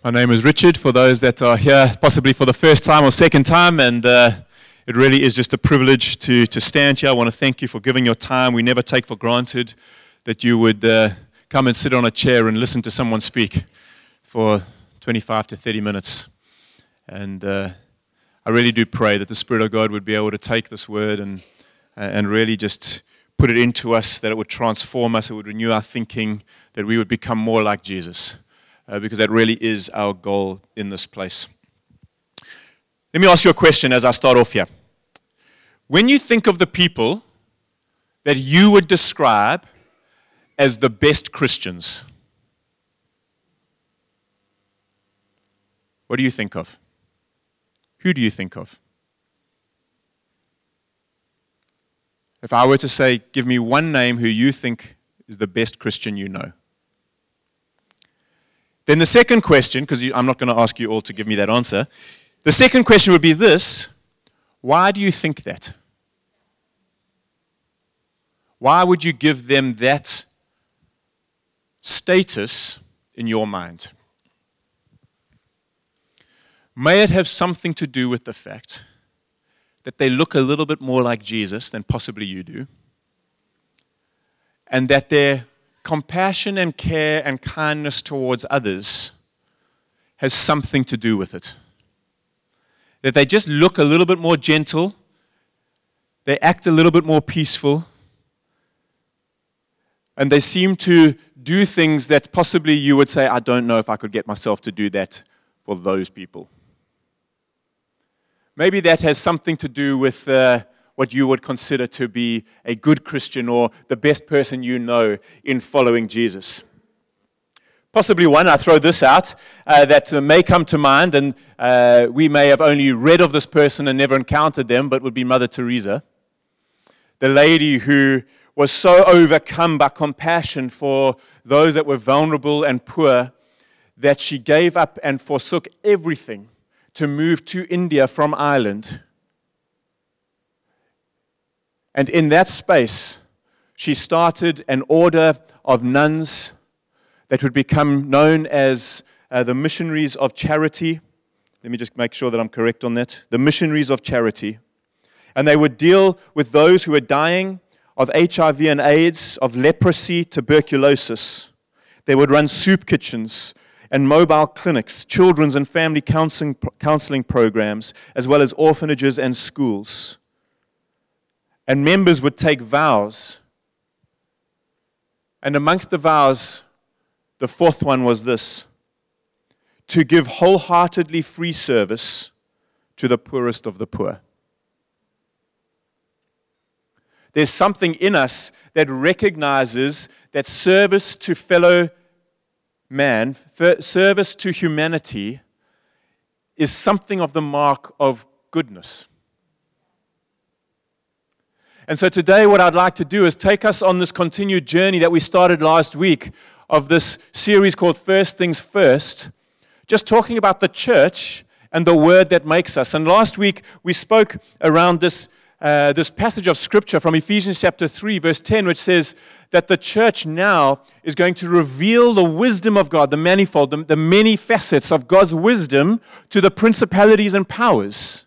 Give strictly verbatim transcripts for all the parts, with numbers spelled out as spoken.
My name is Richard, for those that are here possibly for the first time or second time, and uh, it really is just a privilege to, to stand here. I want to thank you for giving your time. We never take for granted that you would uh, come and sit on a chair and listen to someone speak for twenty-five to thirty minutes. And uh, I really do pray that the Spirit of God would be able to take this word and, and really just put it into us, that it would transform us, it would renew our thinking, that we would become more like Jesus. Uh, because that really is our goal in this place. Let me ask you a question as I start off here. When you think of the people that you would describe as the best Christians, what do you think of? Who do you think of? If I were to say, give me one name who you think is the best Christian you know. Then the second question, because I'm not going to ask you all to give me that answer, the second question would be this: why do you think that? Why would you give them that status in your mind? May it have something to do with the fact that they look a little bit more like Jesus than possibly you do, and that they're compassion and care and kindness towards others has something to do with it. That they just look a little bit more gentle, they act a little bit more peaceful, and they seem to do things that possibly you would say, I don't know if I could get myself to do that for those people. Maybe that has something to do with uh, what you would consider to be a good Christian or the best person you know in following Jesus. Possibly one, I throw this out, uh, that may come to mind, and uh, we may have only read of this person and never encountered them, but would be Mother Teresa. The lady who was so overcome by compassion for those that were vulnerable and poor that she gave up and forsook everything to move to India from Ireland. And in that space, she started an order of nuns that would become known as uh, the Missionaries of Charity. Let me just make sure that I'm correct on that. The Missionaries of Charity. And they would deal with those who were dying of H I V and AIDS, of leprosy, tuberculosis. They would run soup kitchens and mobile clinics, children's and family counseling, counseling programs, as well as orphanages and schools. And members would take vows. And amongst the vows, the fourth one was this: to give wholeheartedly free service to the poorest of the poor. There's something in us that recognizes that service to fellow man, service to humanity, is something of the mark of goodness. And so today what I'd like to do is take us on this continued journey that we started last week of this series called First Things First, just talking about the church and the word that makes us. And last week we spoke around this uh, this passage of Scripture from Ephesians chapter three, verse ten, which says that the church now is going to reveal the wisdom of God, the manifold, the, the many facets of God's wisdom to the principalities and powers.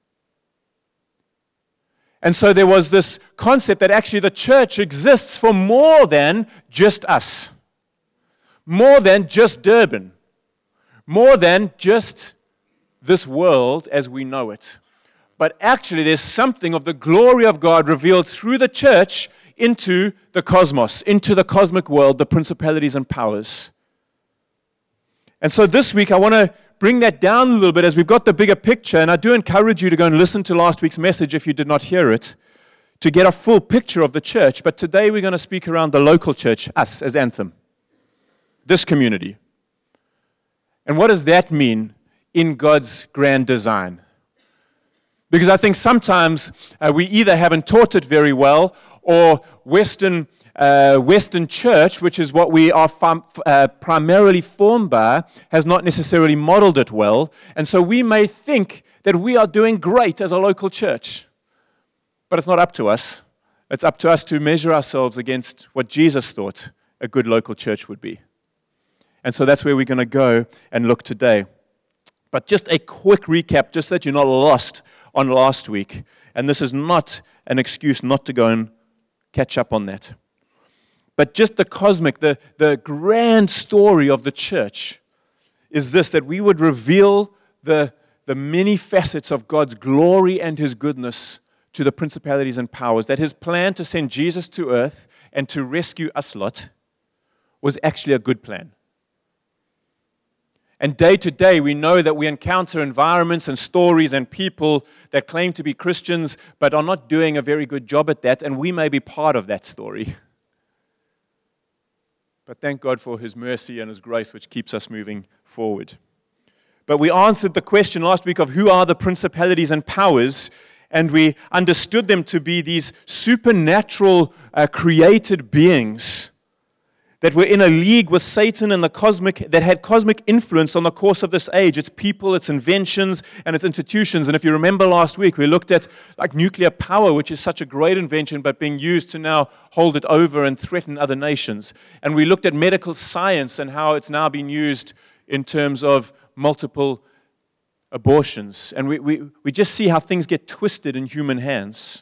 And so there was this concept that actually the church exists for more than just us, more than just Durban, more than just this world as we know it. But actually there's something of the glory of God revealed through the church into the cosmos, into the cosmic world, the principalities and powers. And so this week I want to bring that down a little bit as we've got the bigger picture, and I do encourage you to go and listen to last week's message if you did not hear it, to get a full picture of the church. But today we're going to speak around the local church, us as Anthem, this community. And what does that mean in God's grand design? Because I think sometimes uh, we either haven't taught it very well, or Western Uh, Western church, which is what we are fam- uh, primarily formed by, has not necessarily modeled it well. And so we may think that we are doing great as a local church. But it's not up to us. It's up to us to measure ourselves against what Jesus thought a good local church would be. And so that's where we're going to go and look today. But just a quick recap, just so that you're not lost on last week. And this is not an excuse not to go and catch up on that. But just the cosmic, the, the grand story of the church is this, that we would reveal the, the many facets of God's glory and His goodness to the principalities and powers, that His plan to send Jesus to earth and to rescue us lot was actually a good plan. And day to day, we know that we encounter environments and stories and people that claim to be Christians but are not doing a very good job at that, and we may be part of that story. But thank God for His mercy and His grace, which keeps us moving forward. But we answered the question last week of who are the principalities and powers, and we understood them to be these supernatural uh, created beings that were in a league with Satan and the cosmic, that had cosmic influence on the course of this age. Its people, its inventions, and its institutions. And if you remember last week, we looked at like nuclear power, which is such a great invention, but being used to now hold it over and threaten other nations. And we looked at medical science and how it's now been used in terms of multiple abortions. And we, we, we just see how things get twisted in human hands.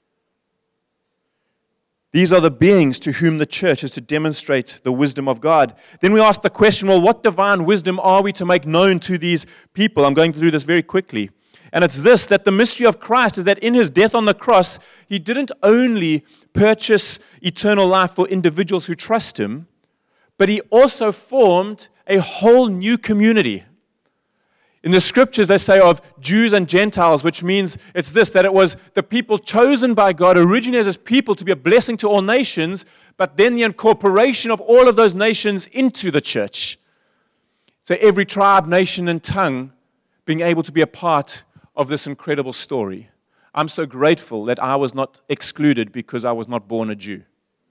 These are the beings to whom the church is to demonstrate the wisdom of God. Then we ask the question, well, what divine wisdom are we to make known to these people? I'm going through this very quickly. And it's this, that the mystery of Christ is that in His death on the cross, He didn't only purchase eternal life for individuals who trust Him, but He also formed a whole new community. In the scriptures, they say of Jews and Gentiles, which means it's this, that it was the people chosen by God originally as His people to be a blessing to all nations, but then the incorporation of all of those nations into the church. So every tribe, nation, and tongue being able to be a part of this incredible story. I'm so grateful that I was not excluded because I was not born a Jew.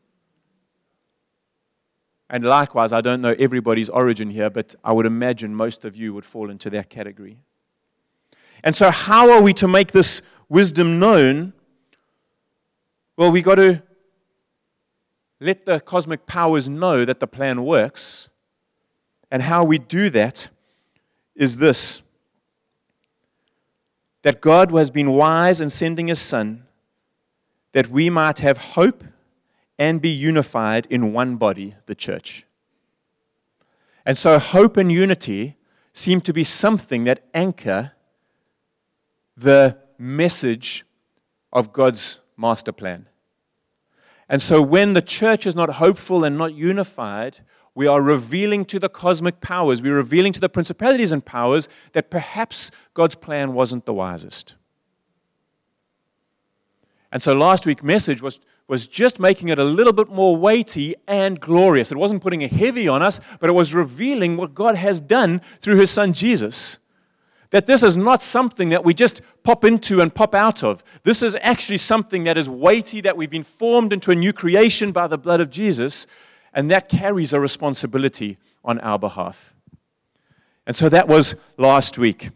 And likewise, I don't know everybody's origin here, but I would imagine most of you would fall into that category. And so how are we to make this wisdom known? Well, we got to let the cosmic powers know that the plan works. And how we do that is this, that God has been wise in sending His Son that we might have hope and be unified in one body, the church. And so hope and unity seem to be something that anchor the message of God's master plan. And so when the church is not hopeful and not unified, we are revealing to the cosmic powers, we're revealing to the principalities and powers that perhaps God's plan wasn't the wisest. And so last week's message was was just making it a little bit more weighty and glorious. It wasn't putting a heavy on us, but it was revealing what God has done through His Son Jesus. That this is not something that we just pop into and pop out of. This is actually something that is weighty, that we've been formed into a new creation by the blood of Jesus, and that carries a responsibility on our behalf. And so that was last week.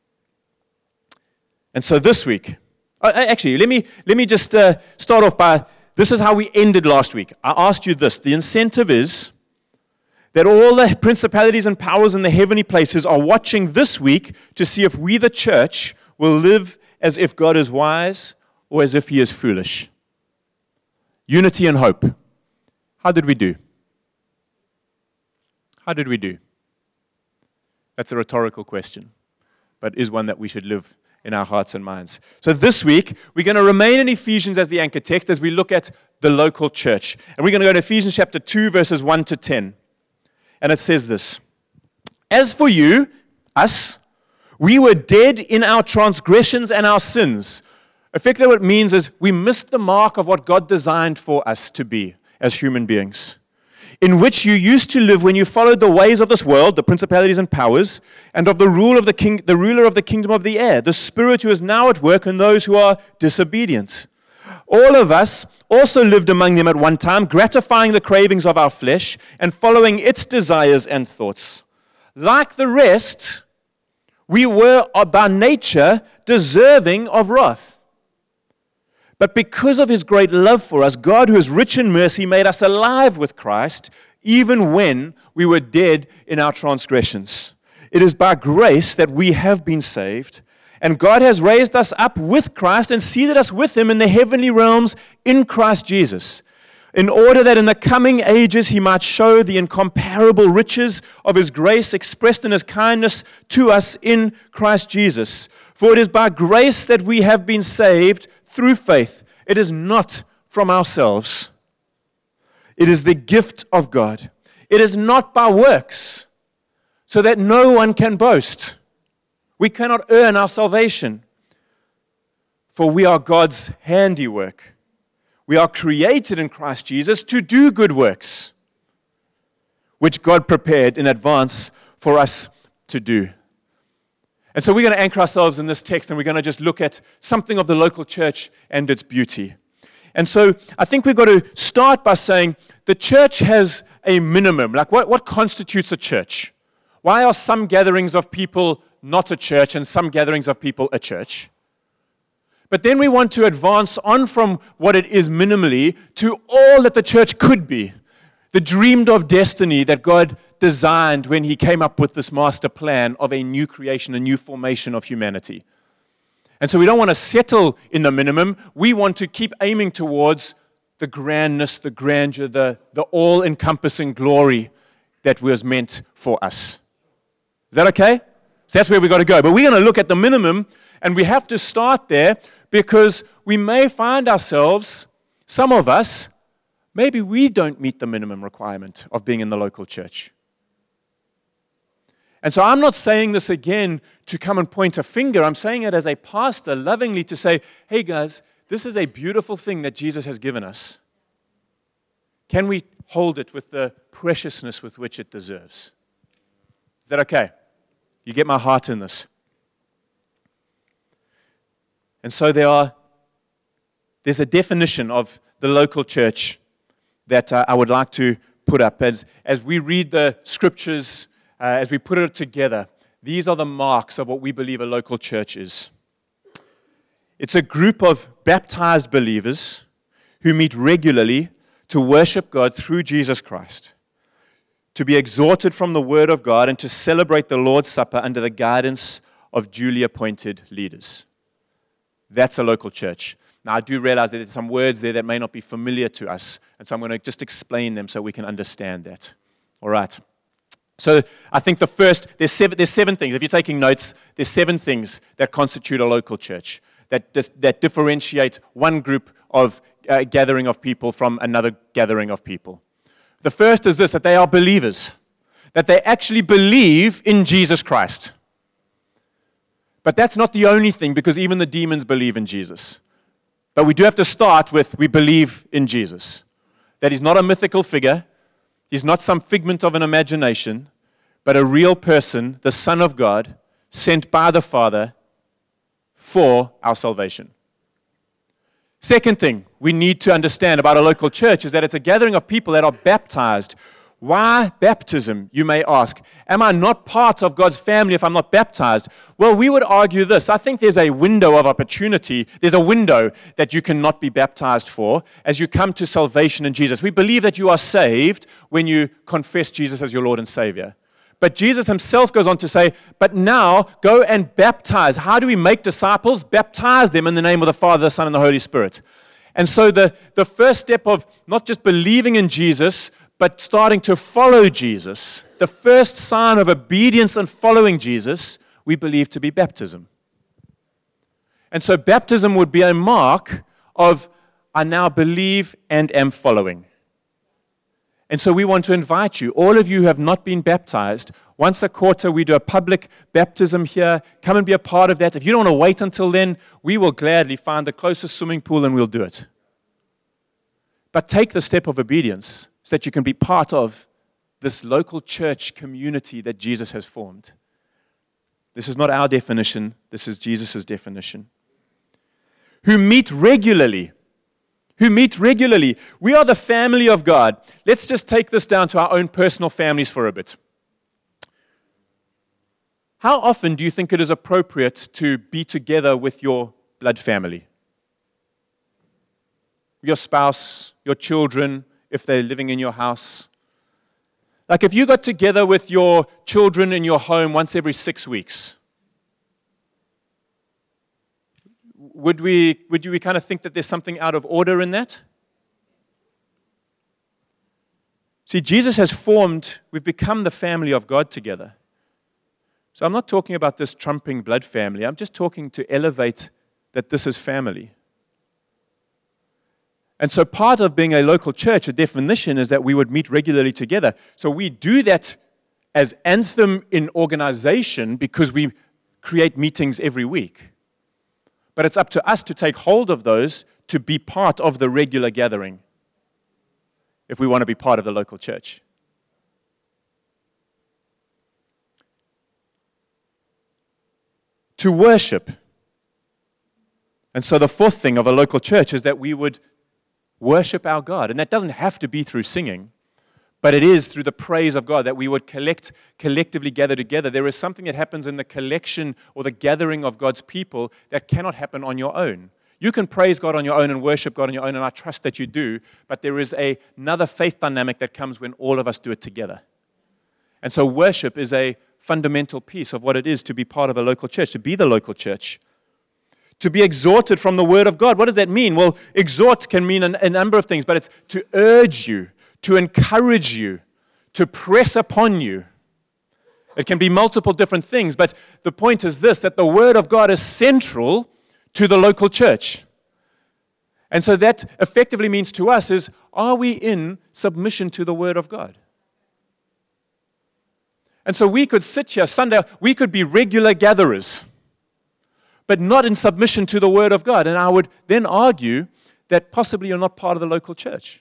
And so this week, actually, let me, let me just uh, start off by, this is how we ended last week. I asked you this. The incentive is that all the principalities and powers in the heavenly places are watching this week to see if we, the church, will live as if God is wise or as if He is foolish. Unity and hope. How did we do? How did we do? That's a rhetorical question, but is one that we should live in our hearts and minds. So this week, we're going to remain in Ephesians as the anchor text as we look at the local church. And we're going to go to Ephesians chapter two, verses one to ten. And it says this, "As for you, us, we were dead in our transgressions and our sins." Effectively what it means is we missed the mark of what God designed for us to be as human beings. "In which you used to live when you followed the ways of this world, the principalities and powers, and of the rule of the king, the ruler of the kingdom of the air, the spirit who is now at work in those who are disobedient. All of us also lived among them at one time, gratifying the cravings of our flesh and following its desires and thoughts. Like the rest, we were by nature deserving of wrath. But because of His great love for us, God, who is rich in mercy, made us alive with Christ, even when we were dead in our transgressions. It is by grace that we have been saved, and God has raised us up with Christ and seated us with Him in the heavenly realms in Christ Jesus, in order that in the coming ages He might show the incomparable riches of His grace expressed in His kindness to us in Christ Jesus. For it is by grace that we have been saved through faith. It is not from ourselves. It is the gift of God. It is not by works, so that no one can boast. We cannot earn our salvation, for we are God's handiwork. We are created in Christ Jesus to do good works, which God prepared in advance for us to do. And so we're going to anchor ourselves in this text, and we're going to just look at something of the local church and its beauty. And so I think we've got to start by saying the church has a minimum. Like, what, what constitutes a church? Why are some gatherings of people not a church and some gatherings of people a church? But then we want to advance on from what it is minimally to all that the church could be. The dreamed of destiny that God designed when He came up with this master plan of a new creation, a new formation of humanity. And so we don't want to settle in the minimum. We want to keep aiming towards the grandness, the grandeur, the, the all-encompassing glory that was meant for us. Is that okay? So that's where we've got to go. But we're going to look at the minimum, and we have to start there because we may find ourselves, some of us, maybe we don't meet the minimum requirement of being in the local church. And so I'm not saying this again to come and point a finger. I'm saying it as a pastor lovingly to say, hey guys, this is a beautiful thing that Jesus has given us. Can we hold it with the preciousness with which it deserves? Is that okay? You get my heart in this. And so there are, there's a definition of the local church that uh, I would like to put up. As, as we read the scriptures, uh, as we put it together, these are the marks of what we believe a local church is. It's a group of baptized believers who meet regularly to worship God through Jesus Christ, to be exhorted from the Word of God, and to celebrate the Lord's Supper under the guidance of duly appointed leaders. That's a local church. Now, I do realize that there's some words there that may not be familiar to us, and so I'm going to just explain them so we can understand that. All right. So I think the first, there's seven, there's seven things. If you're taking notes, there's seven things that constitute a local church, that, that differentiate one group of uh, gathering of people from another gathering of people. The first is this, that they are believers, that they actually believe in Jesus Christ. But that's not the only thing, because even the demons believe in Jesus. But we do have to start with, we believe in Jesus. That He's not a mythical figure, He's not some figment of an imagination, but a real person, the Son of God, sent by the Father for our salvation. Second thing we need to understand about a local church is that it's a gathering of people that are baptized. Why baptism, you may ask? Am I not part of God's family if I'm not baptized? Well, we would argue this. I think there's a window of opportunity. There's a window that you cannot be baptized for as you come to salvation in Jesus. We believe that you are saved when you confess Jesus as your Lord and Savior. But Jesus Himself goes on to say, but now go and baptize. How do we make disciples? Baptize them in the name of the Father, the Son, and the Holy Spirit. And so the, the first step of not just believing in Jesus, but starting to follow Jesus, the first sign of obedience and following Jesus, we believe to be baptism. And so baptism would be a mark of, I now believe and am following. And so we want to invite you, all of you who have not been baptized, once a quarter we do a public baptism here. Come and be a part of that. If you don't want to wait until then, we will gladly find the closest swimming pool and we'll do it. But take the step of obedience so that you can be part of this local church community that Jesus has formed. This is not our definition. This is Jesus' definition. Who meet regularly. Who meet regularly. We are the family of God. Let's just take this down to our own personal families for a bit. How often do you think it is appropriate to be together with your blood family? Your spouse, your children, if they're living in your house. Like if you got together with your children in your home once every six weeks, would we, would we kind of think that there's something out of order in that? See, Jesus has formed, we've become the family of God together. So I'm not talking about this trumping blood family. I'm just talking to elevate that this is family. And so part of being a local church, a definition is that we would meet regularly together. So we do that as Anthem in organization because we create meetings every week. But it's up to us to take hold of those to be part of the regular gathering if we want to be part of the local church. To worship. And so the fourth thing of a local church is that we would worship our God. And that doesn't have to be through singing, but it is through the praise of God that we would collect, collectively gather together. There is something that happens in the collection or the gathering of God's people that cannot happen on your own. You can praise God on your own and worship God on your own, and I trust that you do, but there is a, another faith dynamic that comes when all of us do it together. And so worship is a fundamental piece of what it is to be part of a local church, to be the local church. To be exhorted from the Word of God. What does that mean? Well, exhort can mean a, a number of things, but it's to urge you, to encourage you, to press upon you. It can be multiple different things, but the point is this, that the Word of God is central to the local church. And so that effectively means to us is, are we in submission to the Word of God? And so we could sit here Sunday, we could be regular gatherers, but not in submission to the Word of God. And I would then argue that possibly you're not part of the local church.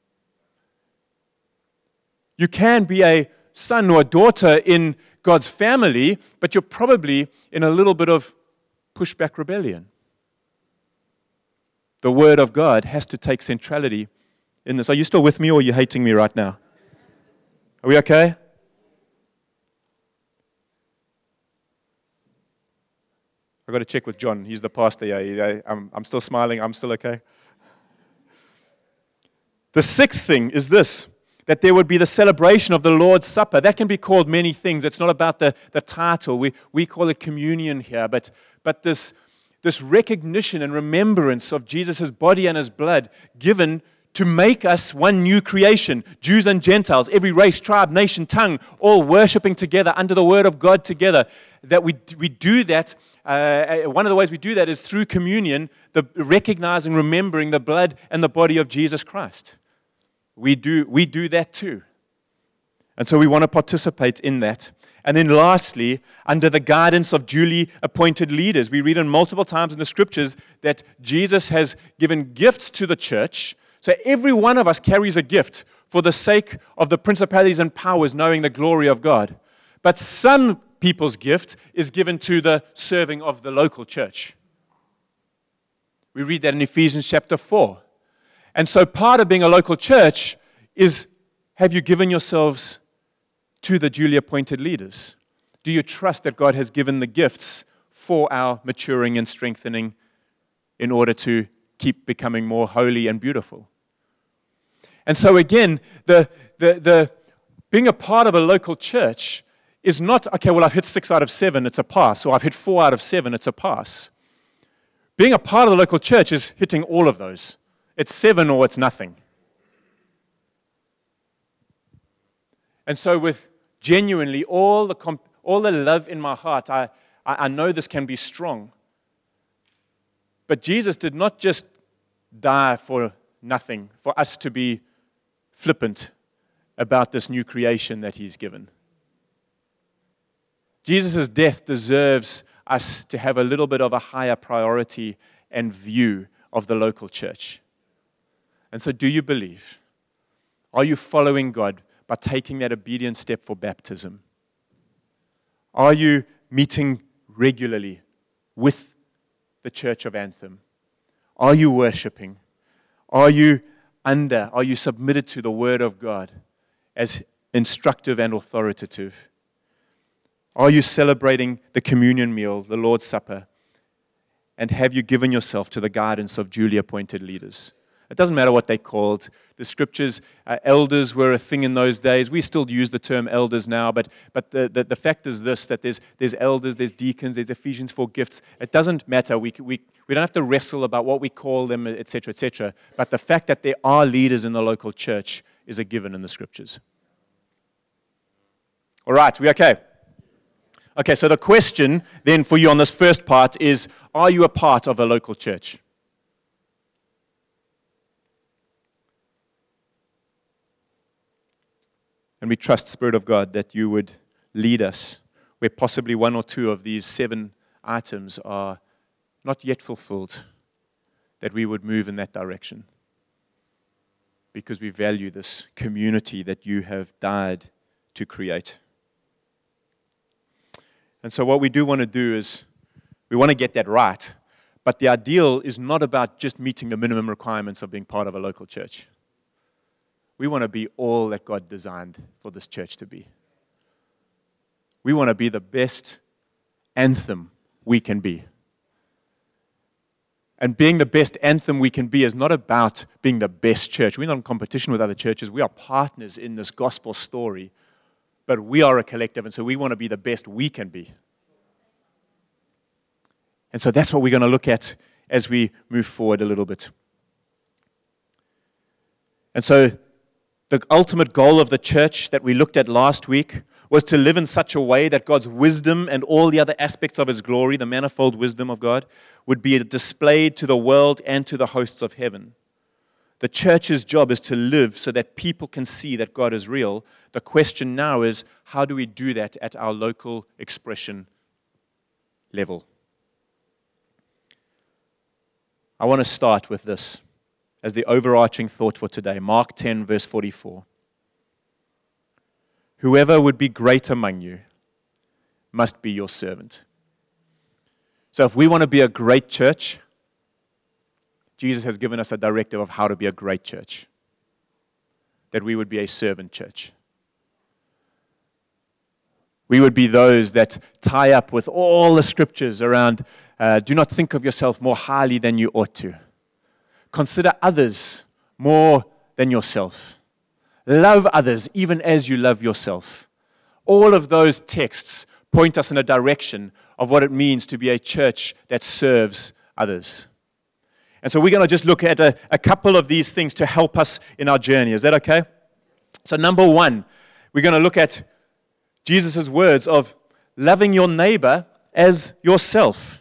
You can be a son or a daughter in God's family, but you're probably in a little bit of pushback rebellion. The Word of God has to take centrality in this. Are you still with me or are you hating me right now? Are we okay? I've got to check with John. He's the pastor. Yeah, I'm, I'm still smiling. I'm still okay. The sixth thing is this, that there would be the celebration of the Lord's Supper. That can be called many things. It's not about the, the title. We, we call it communion here. But, but this, this recognition and remembrance of Jesus' body and his blood given to make us one new creation, Jews and Gentiles, every race, tribe, nation, tongue, all worshiping together under the Word of God together. That we, we do that, uh, one of the ways we do that is through communion, the recognizing, remembering the blood and the body of Jesus Christ. We do, we do that too. And so we want to participate in that. And then lastly, under the guidance of duly appointed leaders. We read in multiple times in the scriptures that Jesus has given gifts to the church. So every one of us carries a gift for the sake of the principalities and powers knowing the glory of God. But some people's gift is given to the serving of the local church. We read that in Ephesians chapter four. And so part of being a local church is, have you given yourselves to the duly appointed leaders? Do you trust that God has given the gifts for our maturing and strengthening in order to keep becoming more holy and beautiful? And so again, the, the, the being a part of a local church is not, okay, well, I've hit six out of seven, it's a pass, or I've hit four out of seven, it's a pass. Being a part of the local church is hitting all of those. It's seven or it's nothing. And so with genuinely all the comp- all the love in my heart, I, I, I know this can be strong. But Jesus did not just die for nothing, for us to be flippant about this new creation that he's given. Jesus' death deserves us to have a little bit of a higher priority and view of the local church. And so do you believe? Are you following God by taking that obedient step for baptism? Are you meeting regularly with the Church of Anthem? Are you worshiping? Are you under, are you submitted to the Word of God as instructive and authoritative? Are you celebrating the communion meal, the Lord's Supper? And have you given yourself to the guidance of duly appointed leaders? It doesn't matter what they're called. The scriptures, uh, elders were a thing in those days. We still use the term elders now, but but the, the, the fact is this, that there's there's elders, there's deacons, there's Ephesians four gifts. It doesn't matter. We, we, we don't have to wrestle about what we call them, et cetera, et cetera. But the fact that there are leaders in the local church is a given in the scriptures. All right, we okay? Okay, so the question then for you on this first part is, are you a part of a local church? And we trust, Spirit of God, that you would lead us where possibly one or two of these seven items are not yet fulfilled, that we would move in that direction because we value this community that you have died to create. And so what we do want to do is we want to get that right, but the ideal is not about just meeting the minimum requirements of being part of a local church. We want to be all that God designed for this church to be. We want to be the best anthem we can be. And being the best anthem we can be is not about being the best church. We're not in competition with other churches. We are partners in this gospel story, but we are a collective, and so we want to be the best we can be. And so that's what we're going to look at as we move forward a little bit. And so the ultimate goal of the church that we looked at last week was to live in such a way that God's wisdom and all the other aspects of His glory, the manifold wisdom of God, would be displayed to the world and to the hosts of heaven. The church's job is to live so that people can see that God is real. The question now is, how do we do that at our local expression level? I want to start with this as the overarching thought for today. Mark ten, verse forty-four. Whoever would be great among you must be your servant. So if we want to be a great church, Jesus has given us a directive of how to be a great church. That we would be a servant church. We would be those that tie up with all the scriptures around, uh, do not think of yourself more highly than you ought to. Consider others more than yourself. Love others even as you love yourself. All of those texts point us in a direction of what it means to be a church that serves others. And so we're going to just look at a, a couple of these things to help us in our journey. Is that okay? So number one, we're going to look at Jesus' words of loving your neighbor as yourself.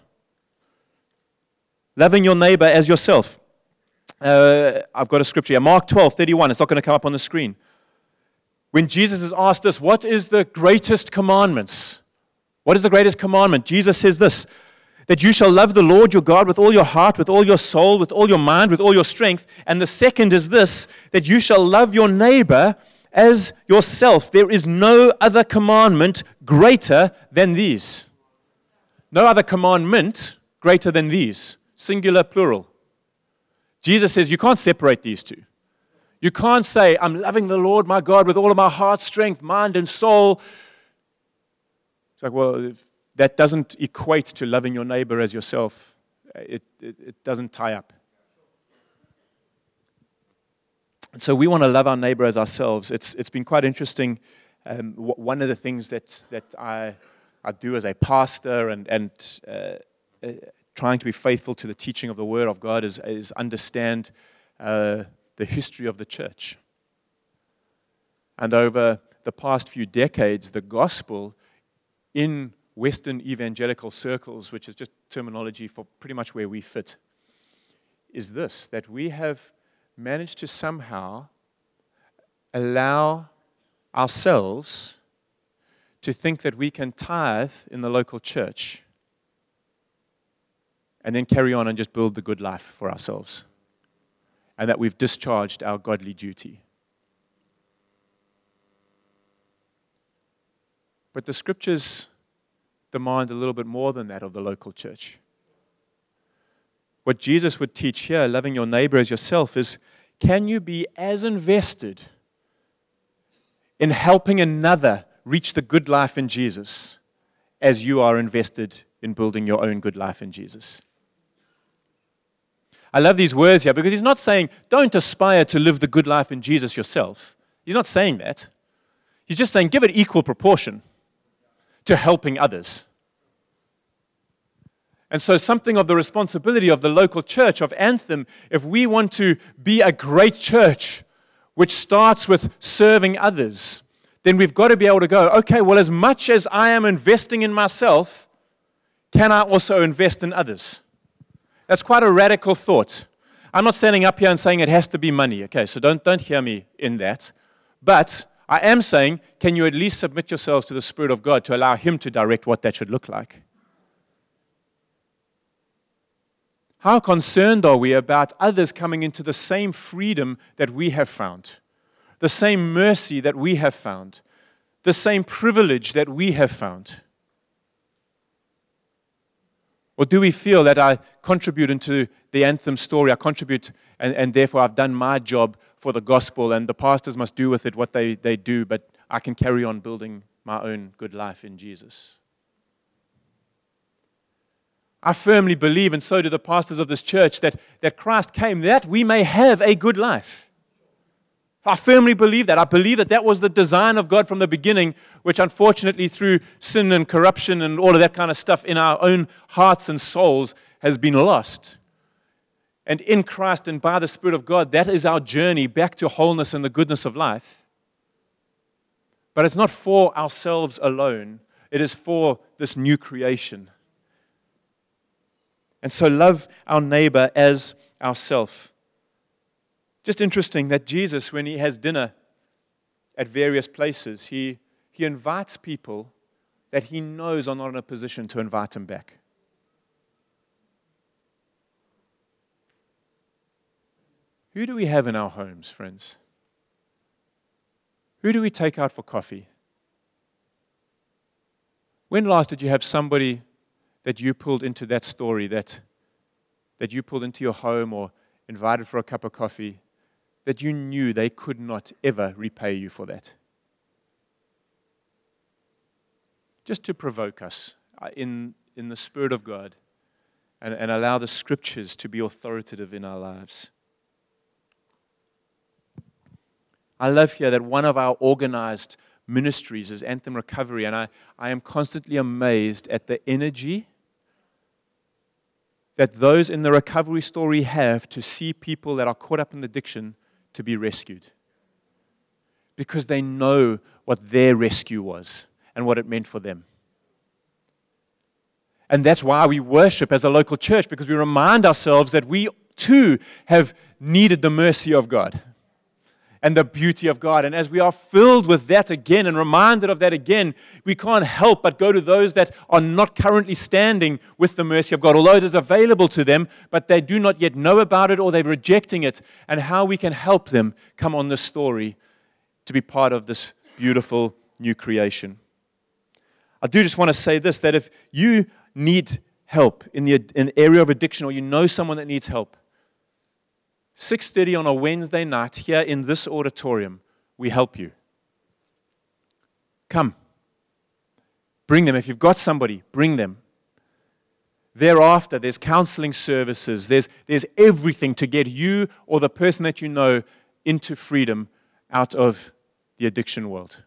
Loving your neighbor as yourself. Uh, I've got a scripture here, Mark twelve, thirty-one. It's not going to come up on the screen. When Jesus is asked us, what is the greatest commandments? What is the greatest commandment? Jesus says this, that you shall love the Lord your God with all your heart, with all your soul, with all your mind, with all your strength. And the second is this, that you shall love your neighbor as yourself. There is no other commandment greater than these. No other commandment greater than these. Singular, plural. Jesus says you can't separate these two. You can't say, I'm loving the Lord my God with all of my heart, strength, mind, and soul. It's like, well, if that doesn't equate to loving your neighbor as yourself. It, it, it doesn't tie up. And so we want to love our neighbor as ourselves. It's it's been quite interesting. Um, w- one of the things that that I I do as a pastor and and uh, uh, trying to be faithful to the teaching of the Word of God is is understand uh, the history of the church. And over the past few decades, the gospel in Western evangelical circles, which is just terminology for pretty much where we fit, is this, that we have managed to somehow allow ourselves to think that we can tithe in the local church and then carry on and just build the good life for ourselves, and that we've discharged our godly duty. But the scriptures demand a little bit more than that of the local church. What Jesus would teach here, loving your neighbor as yourself, is can you be as invested in helping another reach the good life in Jesus as you are invested in building your own good life in Jesus? I love these words here because he's not saying, don't aspire to live the good life in Jesus yourself. He's not saying that. He's just saying, give it equal proportion to helping others. And so something of the responsibility of the local church, of Anthem, if we want to be a great church, which starts with serving others, then we've got to be able to go, okay, well, as much as I am investing in myself, can I also invest in others? That's quite a radical thought. I'm not standing up here and saying it has to be money, okay, so don't, don't hear me in that. But I am saying, can you at least submit yourselves to the Spirit of God to allow Him to direct what that should look like? How concerned are we about others coming into the same freedom that we have found, the same mercy that we have found, the same privilege that we have found? Or do we feel that I contribute into the Anthem story, I contribute, and, and therefore I've done my job for the gospel, and the pastors must do with it what they, they do, but I can carry on building my own good life in Jesus? I firmly believe, and so do the pastors of this church, that, that Christ came that we may have a good life. I firmly believe that. I believe that that was the design of God from the beginning, which unfortunately through sin and corruption and all of that kind of stuff in our own hearts and souls has been lost. And in Christ and by the Spirit of God, that is our journey back to wholeness and the goodness of life. But it's not for ourselves alone. It is for this new creation. And so love our neighbor as ourself. Just interesting that Jesus, when He has dinner at various places, He, he invites people that He knows are not in a position to invite Him back. Who do we have in our homes, friends? Who do we take out for coffee? When last did you have somebody that you pulled into that story, that, that you pulled into your home or invited for a cup of coffee, that you knew they could not ever repay you for that? Just to provoke us in, in the Spirit of God and, and allow the Scriptures to be authoritative in our lives. I love here that one of our organized ministries is Anthem Recovery, and I, I am constantly amazed at the energy that those in the recovery story have to see people that are caught up in addiction to be rescued. Because they know what their rescue was and what it meant for them. And that's why we worship as a local church, because we remind ourselves that we too have needed the mercy of God and the beauty of God. And as we are filled with that again and reminded of that again, we can't help but go to those that are not currently standing with the mercy of God, although it is available to them, but they do not yet know about it or they're rejecting it, and how we can help them come on this story to be part of this beautiful new creation. I do just want to say this, that if you need help in the, in the area of addiction, or you know someone that needs help, six thirty on a Wednesday night here in this auditorium, we help you. Come. Bring them. If you've got somebody, bring them. Thereafter, there's counseling services. There's, there's everything to get you or the person that you know into freedom out of the addiction world.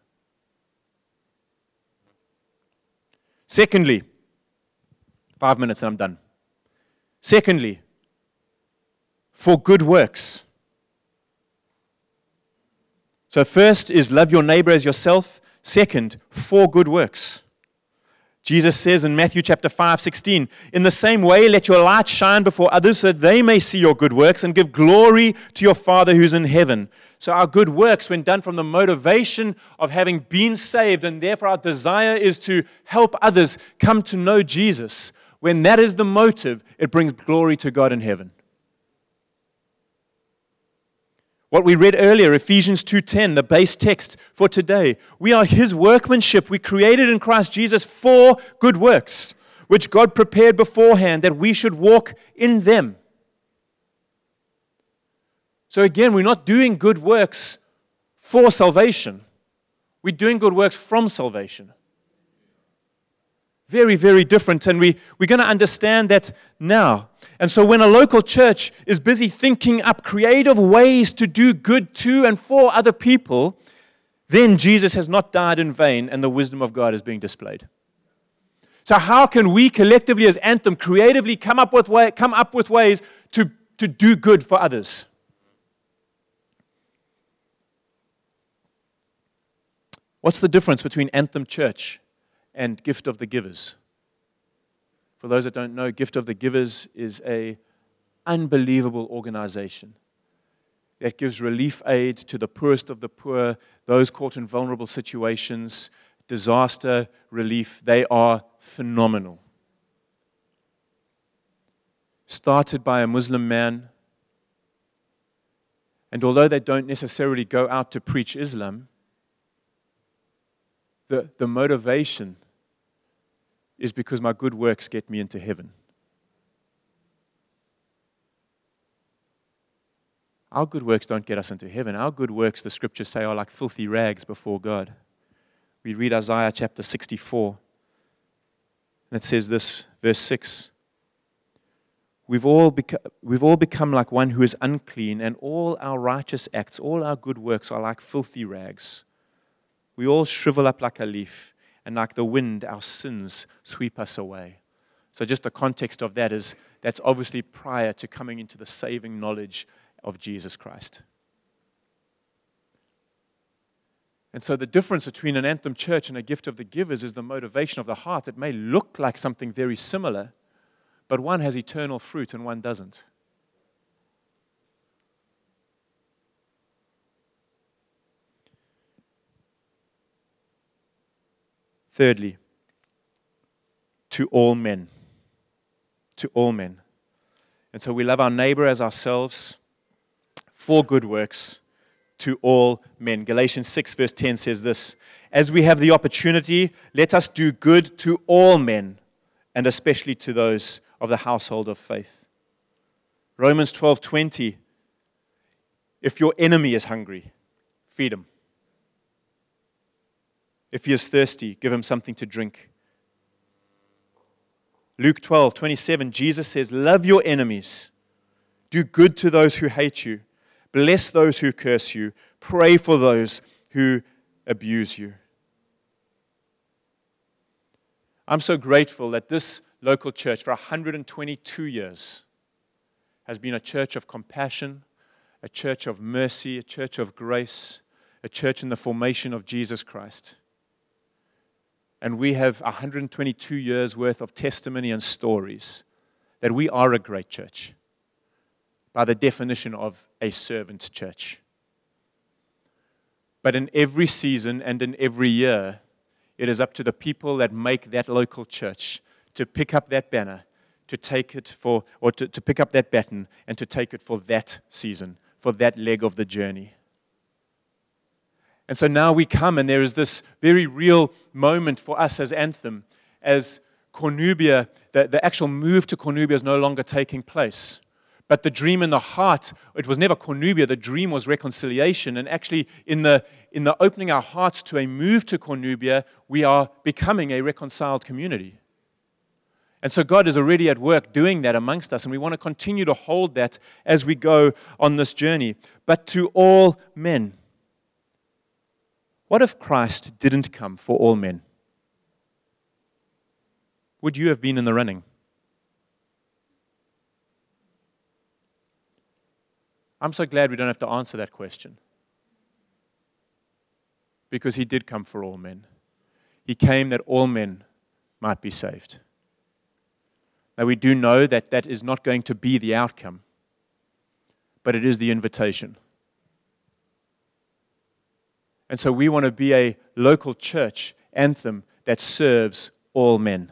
Secondly, five minutes and I'm done. Secondly, for good works. So first is love your neighbor as yourself. Second, for good works. Jesus says in Matthew chapter five, sixteen, in the same way, let your light shine before others so that they may see your good works and give glory to your Father who's in heaven. So our good works, when done from the motivation of having been saved, and therefore our desire is to help others come to know Jesus, when that is the motive, it brings glory to God in heaven. What we read earlier, Ephesians two ten, the base text for today. We are His workmanship. We created in Christ Jesus for good works, which God prepared beforehand that we should walk in them. So again, we're not doing good works for salvation. We're doing good works from salvation. Very, very different, and we, we're going to understand that now. And so when a local church is busy thinking up creative ways to do good to and for other people, then Jesus has not died in vain, and the wisdom of God is being displayed. So how can we collectively as Anthem creatively come up with, way, come up with ways to, to do good for others? What's the difference between Anthem Church and Gift of the Givers? For those that don't know, Gift of the Givers is an unbelievable organization that gives relief aid to the poorest of the poor, those caught in vulnerable situations, disaster relief. They are phenomenal. Started by a Muslim man, and although they don't necessarily go out to preach Islam, the, the motivation is because my good works get me into heaven. Our good works don't get us into heaven. Our good works, the scriptures say, are like filthy rags before God. We read Isaiah chapter sixty-four, and it says this, verse six. We've all, beco- we've all become like one who is unclean, and all our righteous acts, all our good works are like filthy rags. We all shrivel up like a leaf, and like the wind, our sins sweep us away. So just the context of that is, that's obviously prior to coming into the saving knowledge of Jesus Christ. And so the difference between an Anthem Church and a Gift of the Givers is the motivation of the heart. It may look like something very similar, but one has eternal fruit and one doesn't. Thirdly, to all men. To all men. And so we love our neighbor as ourselves for good works to all men. Galatians six verse ten says this, as we have the opportunity, let us do good to all men, and especially to those of the household of faith. Romans twelve twenty, if your enemy is hungry, feed him. If he is thirsty, give him something to drink. Luke twelve twenty-seven, Jesus says, love your enemies. Do good to those who hate you. Bless those who curse you. Pray for those who abuse you. I'm so grateful that this local church for one hundred twenty-two years has been a church of compassion, a church of mercy, a church of grace, a church in the formation of Jesus Christ. And we have one hundred twenty-two years worth of testimony and stories that we are a great church by the definition of a servant church. But in every season and in every year, it is up to the people that make that local church to pick up that banner, to take it for, or to, to pick up that baton and to take it for that season, for that leg of the journey. And so now we come, and there is this very real moment for us as Anthem, as Cornubia, the, the actual move to Cornubia is no longer taking place. But the dream in the heart, it was never Cornubia, the dream was reconciliation. And actually, in the, in the opening our hearts to a move to Cornubia, we are becoming a reconciled community. And so God is already at work doing that amongst us, and we want to continue to hold that as we go on this journey. But to all men. What if Christ didn't come for all men? Would you have been in the running? I'm so glad we don't have to answer that question. Because he did come for all men. He came that all men might be saved. Now we do know that that is not going to be the outcome, but it is the invitation. And so we want to be a local church, Anthem, that serves all men.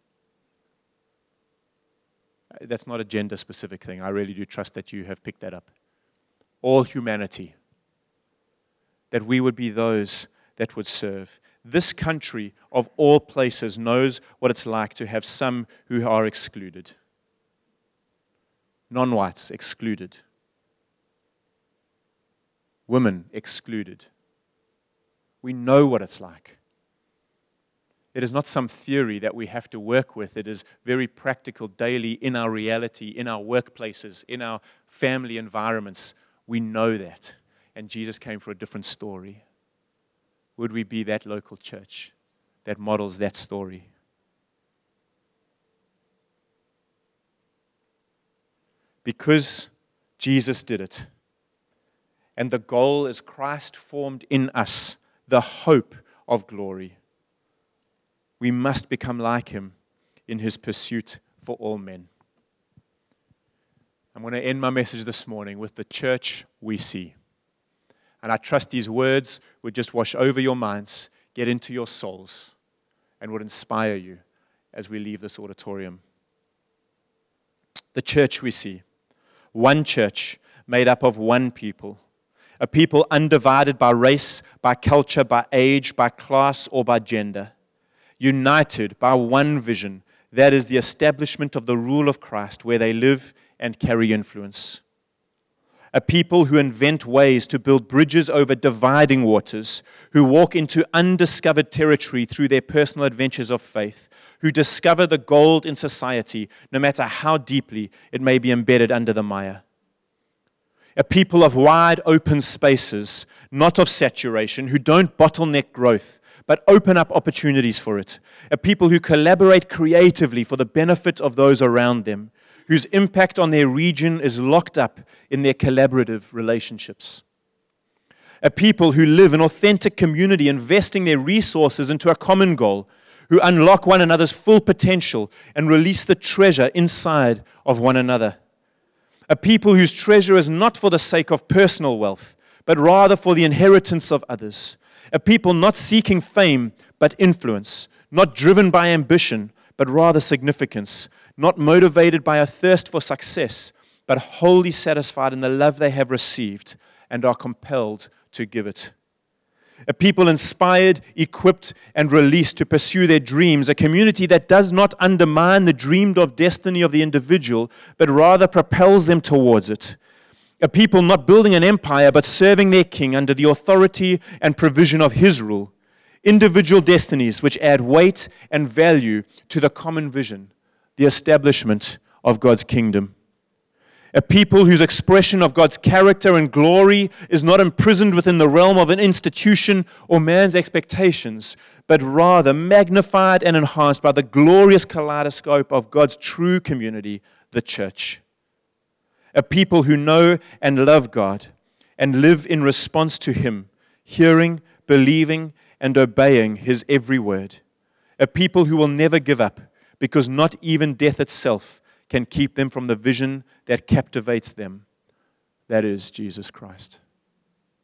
That's not a gender-specific thing. I really do trust that you have picked that up. All humanity. That we would be those that would serve. This country, of all places, knows what it's like to have some who are excluded. Non-whites excluded. Women excluded. We know what it's like. It is not some theory that we have to work with. It is very practical daily in our reality, in our workplaces, in our family environments. We know that. And Jesus came for a different story. Would we be that local church that models that story? Because Jesus did it. And the goal is Christ formed in us, the hope of glory. We must become like him in his pursuit for all men. I'm going to end my message this morning with the church we see. And I trust these words would just wash over your minds, get into your souls, and would inspire you as we leave this auditorium. The church we see. One church made up of one people. A people undivided by race, by culture, by age, by class, or by gender. United by one vision, that is the establishment of the rule of Christ, where they live and carry influence. A people who invent ways to build bridges over dividing waters, who walk into undiscovered territory through their personal adventures of faith, who discover the gold in society, no matter how deeply it may be embedded under the mire. A people of wide open spaces, not of saturation, who don't bottleneck growth, but open up opportunities for it. A people who collaborate creatively for the benefit of those around them, whose impact on their region is locked up in their collaborative relationships. A people who live in authentic community, investing their resources into a common goal, who unlock one another's full potential and release the treasure inside of one another. A people whose treasure is not for the sake of personal wealth, but rather for the inheritance of others. A people not seeking fame, but influence, not driven by ambition, but rather significance, not motivated by a thirst for success, but wholly satisfied in the love they have received and are compelled to give it. A people inspired, equipped, and released to pursue their dreams, a community that does not undermine the dreamed of destiny of the individual, but rather propels them towards it. A people not building an empire, but serving their king under the authority and provision of his rule. Individual destinies which add weight and value to the common vision, the establishment of God's kingdom. A people whose expression of God's character and glory is not imprisoned within the realm of an institution or man's expectations, but rather magnified and enhanced by the glorious kaleidoscope of God's true community, the church. A people who know and love God and live in response to him, hearing, believing, and obeying his every word. A people who will never give up, because not even death itself can keep them from the vision that captivates them. That is Jesus Christ.